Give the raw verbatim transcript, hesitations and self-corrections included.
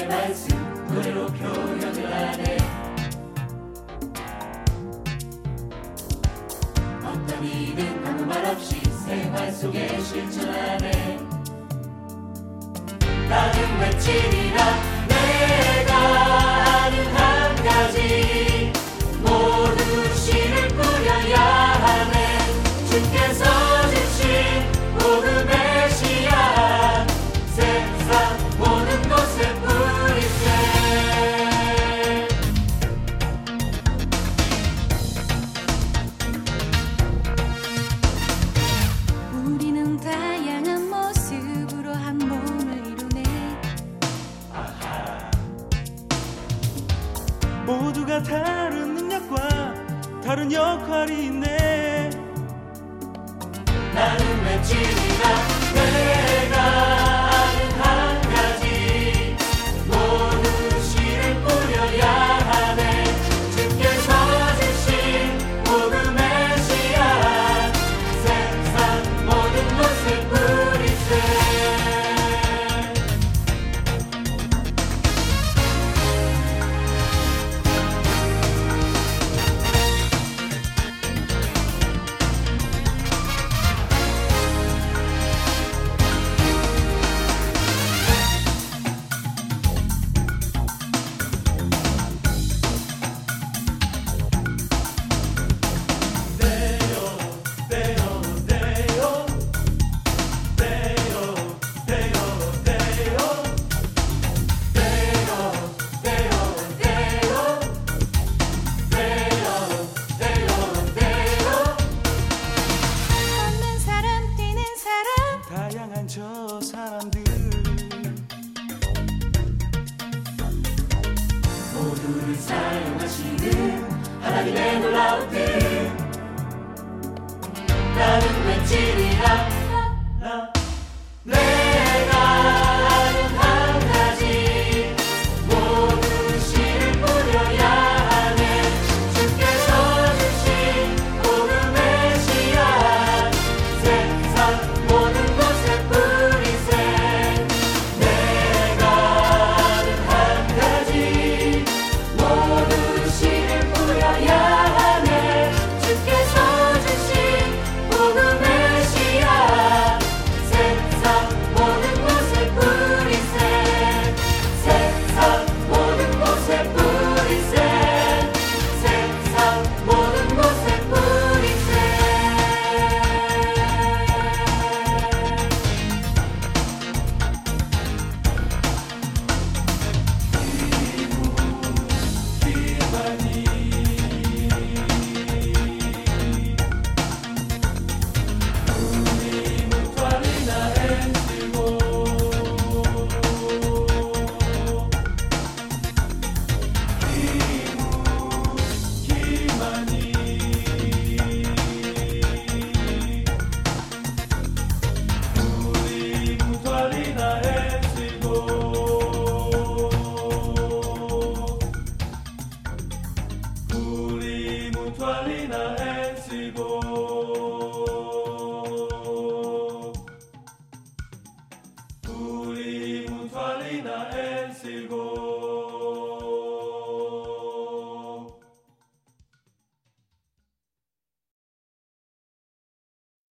말씀 노래로 표현을 하네. 어떤 일은 아무 말 없이 생활 속에 실천하네. 나는 외치리라. 내가 아는 한 가지 모두 씨를 뿌려야 하네. 주께서 주신 복음의 씨앗 세상 모든 곳에 뿌리세. 우리는 다양한 모습으로 한 몸을 이루네. 아하. 모두가 다른 능력과 다른 역할이 있네. 나는 외치리라. 내가 아는 한 가지 모두 씨를 뿌려야 하네. 주께서 주신 복음의 씨앗 세상 모든 곳에 뿌리세. 걷는 사람 뛰는 사람 다양한 저 사람들 모두를 사용하시는 하나님의 놀라운 뜻. 나는 외치리라. 내가 아는 한 가지 모두 씨를 뿌려야 하네. 주께서 주신 복음의 씨앗 세상 모든 곳에 뿌리세. 내가 아는 한 가지 모두 씨를 뿌려야 하네. 주께서 주신 복음의 씨앗 세상 모든 곳에 뿌리세. 세상 모든 곳에 뿌리세. 세상 모든 곳에 뿌리세. 우리 무토알리나 엔시고